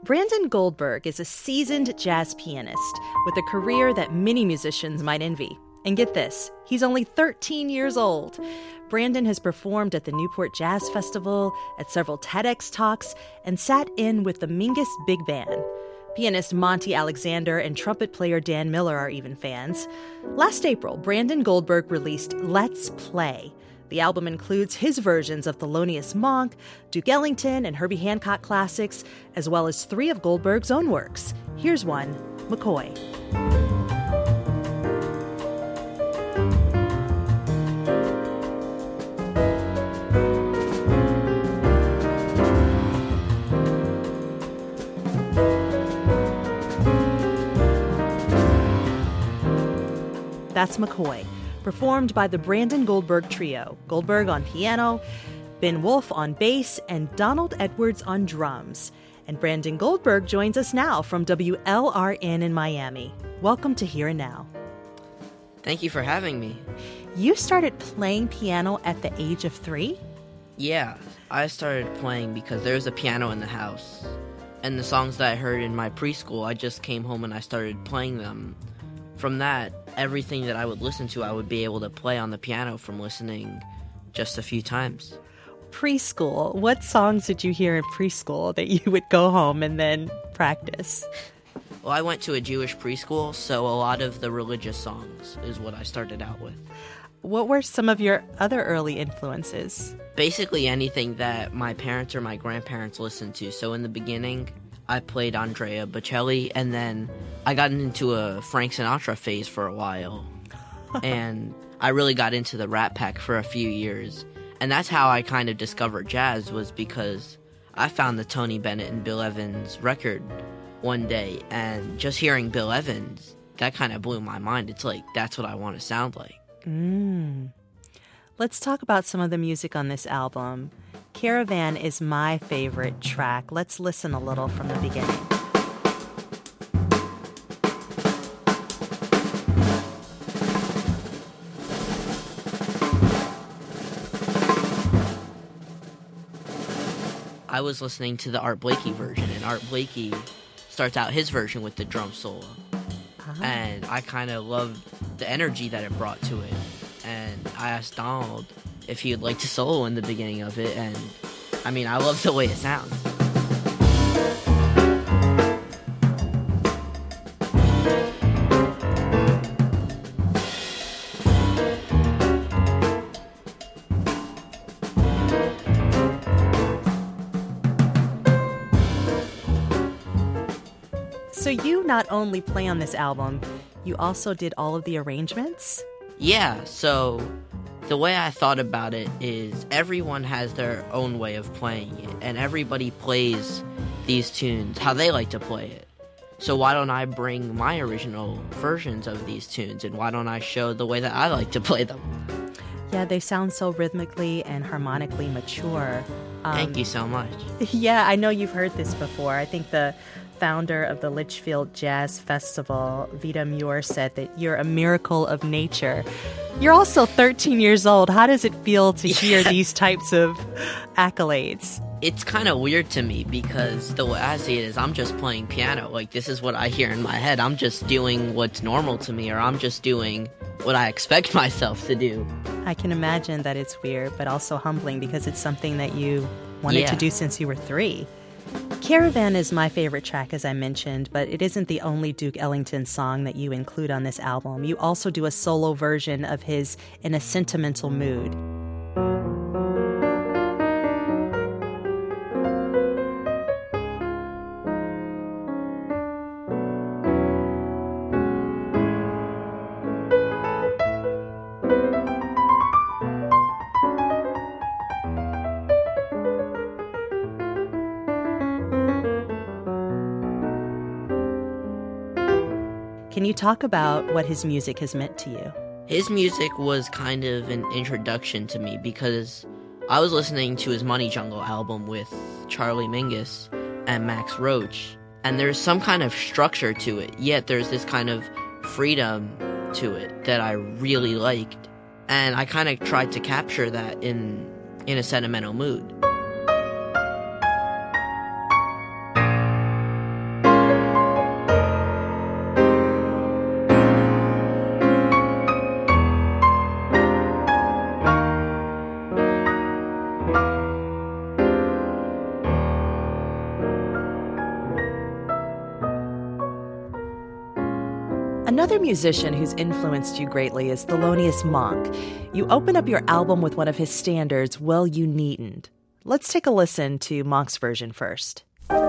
Brandon Goldberg is a seasoned jazz pianist with a career that many musicians might envy. And get this, he's only 13 years old. Brandon has performed at the Newport Jazz Festival, at several TEDx talks, and sat in with the Mingus Big Band. Pianist Monty Alexander and trumpet player Dan Miller are even fans. Last April, Brandon Goldberg released Let's Play. The album includes his versions of Thelonious Monk, Duke Ellington, and Herbie Hancock classics, as well as 3 of Goldberg's own works. Here's one, McCoy. That's McCoy, performed by the Brandon Goldberg Trio, Goldberg on piano, Ben Wolf on bass, and Donald Edwards on drums. And Brandon Goldberg joins us now from WLRN in Miami. Welcome to Here and Now. Thank you for having me. You started playing piano at the age of 3? Yeah, I started playing because there was a piano in the house. And the songs that I heard in my preschool, I just came home and I started playing them. From that, everything that I would listen to, I would be able to play on the piano from listening just a few times. Preschool. What songs did you hear in preschool that you would go home and then practice? Well, I went to a Jewish preschool, so a lot of the religious songs is what I started out with. What were some of your other early influences? Basically anything that my parents or my grandparents listened to. So in the beginning, I played Andrea Bocelli, and then I got into a Frank Sinatra phase for a while. And I really got into the Rat Pack for a few years. And that's how I kind of discovered jazz, was because I found the Tony Bennett and Bill Evans record one day, and just hearing Bill Evans, that kind of blew my mind. It's like, that's what I want to sound like. Let's talk about some of the music on this album. Caravan is my favorite track. Let's listen a little from the beginning. I was listening to the Art Blakey version, and Art Blakey starts out his version with the drum solo. And I kind of loved the energy that it brought to it. And I asked Donald if he would like to solo in the beginning of it, and I mean, I love the way it sounds. So you not only play on this album, you also did all of the arrangements? Yeah, so the way I thought about it is everyone has their own way of playing it, and everybody plays these tunes how they like to play it. So why don't I bring my original versions of these tunes, and why don't I show the way that I like to play them? Yeah, they sound so rhythmically and harmonically mature. Thank you so much. Yeah, I know you've heard this before. I think the founder of the Litchfield Jazz Festival, Vita Muir, said that you're a miracle of nature. You're also 13 years old. How does it feel to hear these types of accolades? It's kind of weird to me because the way I see it is I'm just playing piano. Like, this is what I hear in my head. I'm just doing what's normal to me, or I'm just doing what I expect myself to do. I can imagine that it's weird, but also humbling because it's something that you wanted to do since you were 3. Caravan is my favorite track, as I mentioned, but it isn't the only Duke Ellington song that you include on this album. You also do a solo version of his In a Sentimental Mood. Can you talk about what his music has meant to you? His music was kind of an introduction to me because I was listening to his Money Jungle album with Charlie Mingus and Max Roach, and there's some kind of structure to it, yet there's this kind of freedom to it that I really liked, and I kind of tried to capture that in a sentimental mood. Another musician who's influenced you greatly is Thelonious Monk. You open up your album with one of his standards, Well You Needn't. Let's take a listen to Monk's version first.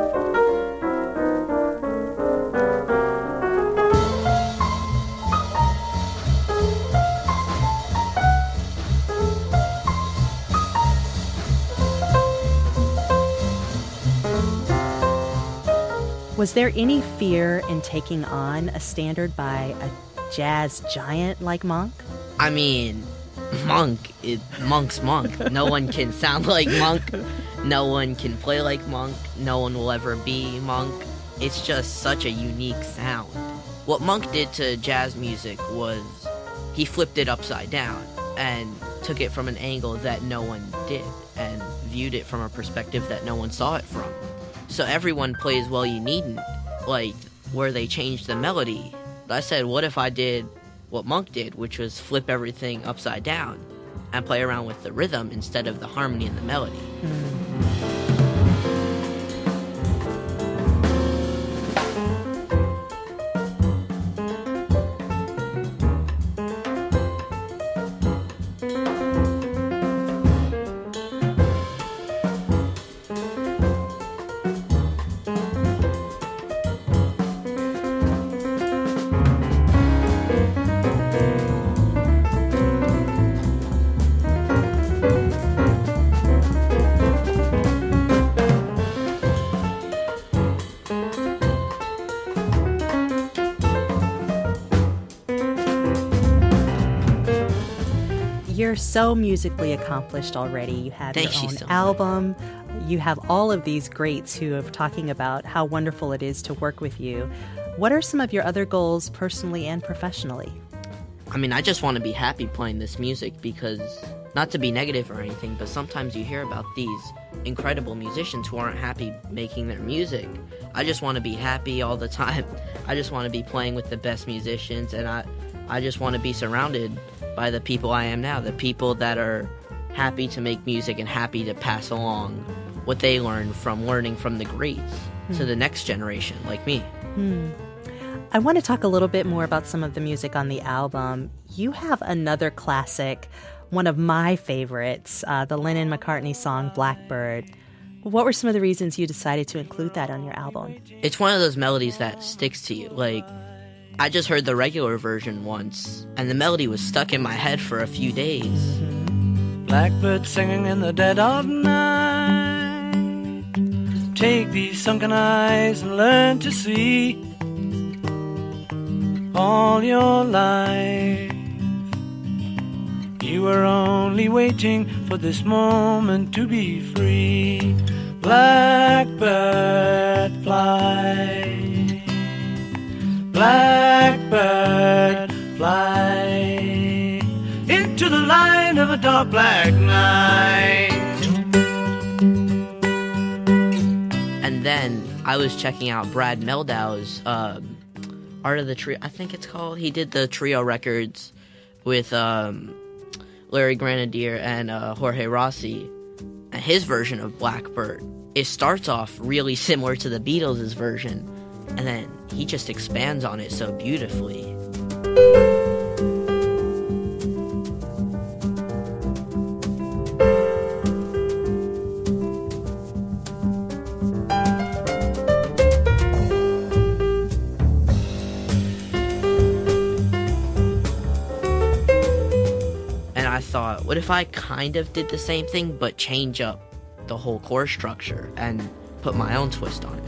Was there any fear in taking on a standard by a jazz giant like Monk? I mean, Monk's Monk. No one can sound like Monk. No one can play like Monk. No one will ever be Monk. It's just such a unique sound. What Monk did to jazz music was he flipped it upside down and took it from an angle that no one did and viewed it from a perspective that no one saw it from. So everyone plays Well You Needn't, like where they changed the melody. But I said, what if I did what Monk did, which was flip everything upside down and play around with the rhythm instead of the harmony and the melody? You're so musically accomplished already. You have Thank your you own so much. album. You have all of these greats who are talking about how wonderful it is to work with you. What are some of your other goals personally and professionally? I mean, I just want to be happy playing this music because, not to be negative or anything, but sometimes you hear about these incredible musicians who aren't happy making their music. I just want to be happy all the time. I just want to be playing with the best musicians, and I just want to be surrounded by the people I am now, the people that are happy to make music and happy to pass along what they learned from learning from the greats to the next generation, like me. I want to talk a little bit more about some of the music on the album. You have another classic, one of my favorites, the Lennon-McCartney song, Blackbird. What were some of the reasons you decided to include that on your album? It's one of those melodies that sticks to you. Like, I just heard the regular version once, and the melody was stuck in my head for a few days. Blackbird singing in the dead of night. Take these sunken eyes and learn to see. All your life you were only waiting for this moment to be free. Blackbird fly. Blackbird fly into the light of a dark black night. And then I was checking out Brad Meldau's Art of the Trio, I think it's called. He did the trio records with Larry Grenadier and Jorge Rossi. And his version of Blackbird, it starts off really similar to the Beatles' version, and then he just expands on it so beautifully. And I thought, what if I kind of did the same thing, but change up the whole chord structure and put my own twist on it?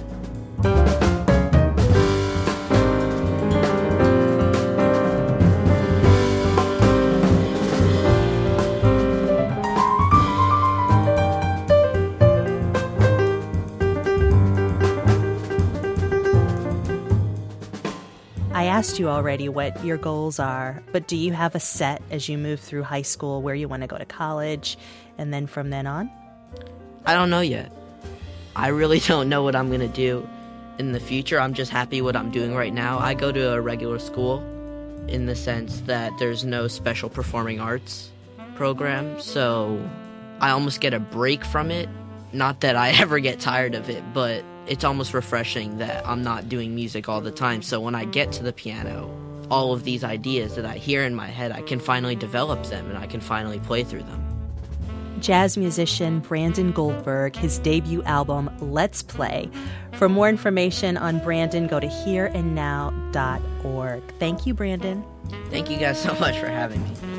I asked you already what your goals are, but do you have a set as you move through high school where you want to go to college and then from then on? I don't know yet. I really don't know what I'm going to do in the future. I'm just happy what I'm doing right now. I go to a regular school in the sense that there's no special performing arts program, so I almost get a break from it. Not that I ever get tired of it, but it's almost refreshing that I'm not doing music all the time. So when I get to the piano, all of these ideas that I hear in my head, I can finally develop them and I can finally play through them. Jazz musician Brandon Goldberg, his debut album, Let's Play. For more information on Brandon, go to hereandnow.org. Thank you, Brandon. Thank you guys so much for having me.